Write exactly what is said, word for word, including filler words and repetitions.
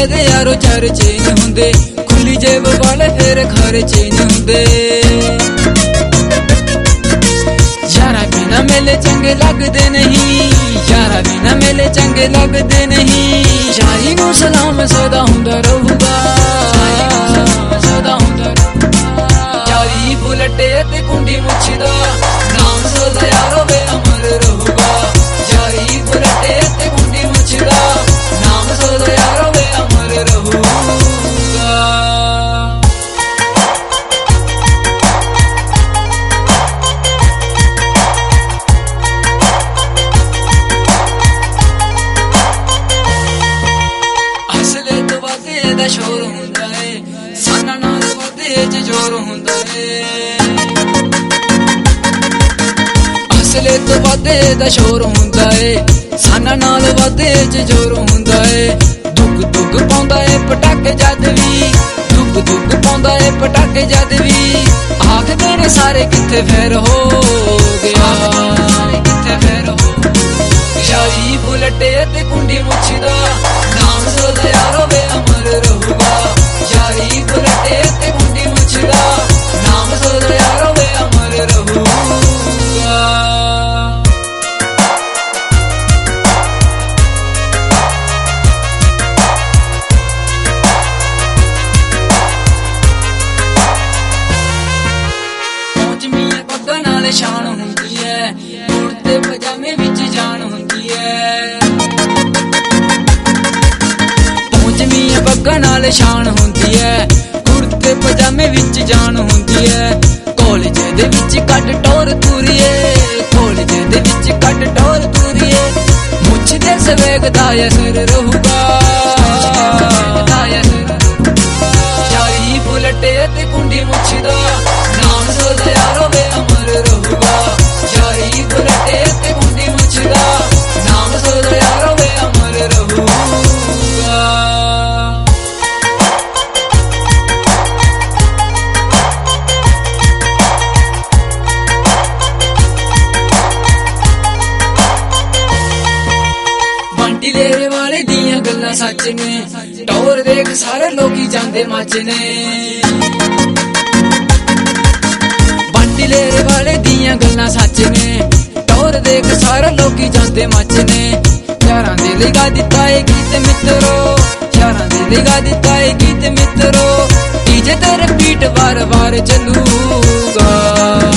ਦੇ ਯਾਰੋ ਚਰਚੇ ਨੀ ਹੁੰਦੇ, ਖੁੱਲੀ ਜੇਬ ਵਾਲੇ ਫੇਰ ਖਰਚੇ ਨੀ ਹੁੰਦੇ। ਯਾਰਾ ਬਿਨਾ ਮੇਲੇ ਚੰਗੇ ਲੱਗਦੇ ਨਹੀਂ, ਯਾਰਾ ਬਿਨਾ ਮੇਲੇ ਚੰਗੇ ਲੱਗਦੇ ਨਹੀਂ। ਯਾਰੀ ਨੂੰ ਸਲਾਮ ਸਦਾ ਹੁੰਦਾ ਰਹੂਗਾ, ਸਦਾ ਹੁੰਦਾ ਰਹੂਗਾ। ਯਾਰੀ ਬੁਲਟੇ ਤੇ ਕੁੰਡੀ ਮੁੱਛਦਾ, ਨਾਮ ਸਦਾ ਯਾਰੋ ਵੇ ਅਮਰ ਰਹੂਗਾ। ਯਾਰੀ ਬੁਲਟੇ ਤੇ ਕੁੰਡੀ ਮੁੱਛਦਾ, ਨਾਮ ਸਦਾ ਯਾਰੋ ਵੇ ਅਮਰ ਰਹੂਗਾ। ਦਾ ਸ਼ੋਰ ਹੁੰਦਾ ਏ, ਸਾਨਾ ਨਾਲ ਵਾਦੇ ਚ ਜ਼ੋਰ ਹੁੰਦਾ ਏ। ਅਸਲੇ ਤੋਂ ਵਾਦੇ ਦਾ ਸ਼ੋਰ ਹੁੰਦਾ ਏ, ਸਾਨਾ ਨਾਲ ਵਾਦੇ ਚ ਜ਼ੋਰ ਹੁੰਦਾ ਏ। ਦੁੱਗ ਦੁੱਗ ਪਾਉਂਦਾ ਏ ਪਟਾਕੇ ਜਦ ਵੀ, ਦੁੱਗ ਦੁੱਗ ਪਾਉਂਦਾ ਏ ਪਟਾਕੇ ਜਦ ਵੀ। ਆਖਦੇ ਨੇ ਸਾਰੇ ਕਿੱਥੇ ਫੇਰ ਹੋ ਗਿਆ, ਕਿੱਥੇ ਫੇਰ ਹੋ ਗਿਆ। ਯਾਰੀ ਬੁਲਟੇ ਤੇ ਕੁੰਡੀ ਮੁੱਛਦਾ, ਨਾਮ ਸਦਾ ਯਾਰੋ ਵੇ ਅਮਰ ਰਹੂਗਾ। ਯਾਰੀ ਬੁਲਟੇ ਤੇ ਕੁੰਡੀ ਮੁੱਛਦਾ, ਨਾਮ ਸਦਾ ਯਾਰੋ ਵੇ ਅਮਰ ਰਹੂਗਾ। ਪੌਂਚਵੀਂ ਪੱਗਾਂ ਨਾਲ ਸ਼ਾਨ ਹੁੰਦੀ ਐ, ਕੁੜਤੇ ਪਜਾਮੇ ਵਿੱਚ ਜਾਨ ਹੁੰਦੀ ਐ। ਪੌਂਚਵੀਂ ਪੱਗਾਂ ਨਾਲ ਸ਼ਾਨ ਹੁੰਦੀ ਐ, ਕੁੜਤੇ ਪਜਾਮੇ ਵਿੱਚ ਜਾਨ ਹੁੰਦੀ ਐ। ਕਾਲਜ ਦੇ ਵਿੱਚ ਕੱਢ ਟੋਰ ਤੂਰੀਏ, ਕਾਲਜ ਦੇ ਵਿੱਚ ਕੱਢ ਟੋਰ ਤੂਰੀਏ। ਮੁੱਛ ਦੇ ਸਵੇਗ ਦਾ ਅਸਰ ਰਹੂਗਾ, ਯਾਰੀ ਬੁਲਟੇ ਤੇ ਕੁੰਡੀ ਮੁੱਛਦਾ, ਨਾਮ ਸਦਾ ਯਾਰੋ ਵੇ ਅਮਰ ਰਹੂਗਾ। ਯਾਰੀ ਬੁਲਟੇ ਤੇ ਕੁੰਡੀ ਮੁੱਛਦਾ, ਨਾਮ ਸਦਾ ਯਾਰੋ ਵੇ ਅਮਰ ਰਹੂਗਾ। ਬੰਟੀ ਲੇਰੇ ਵਾਲੇ ਦੀਆਂ ਗੱਲਾਂ ਸੱਚ ਨੇ, ਟੌਰ ਦੇਖ ਸਾਰੇ ਲੋਕੀ ਜਾਂਦੇ ਮੱਚ ਨੇ। ਬੰਟੀ ਲੇਰੇ ਵਾਲੇ ਦੀਆਂ ਗੱਲਾਂ ਸੱਚ ਨੇ, ਟੌਰ ਦੇਖ ਸਾਰੇ ਲੋਕੀ ਜਾਂਦੇ ਮੱਚ ਨੇ। ਯਾਰਾਂ ਦੇ ਲਈ ਗਾ ਦਿੱਤਾ ਏ ਗੀਤ ਮਿੱਤਰੋ, ਯਾਰਾਂ ਦੇ ਲਈ ਗਾ ਦਿੱਤਾ ਏ ਗੀਤ ਮਿੱਤਰੋ। ਡੀਜੇ ਤੇ ਰਿਪੀਟ ਵਾਰ ਵਾਰ ਚੱਲੂਗਾ।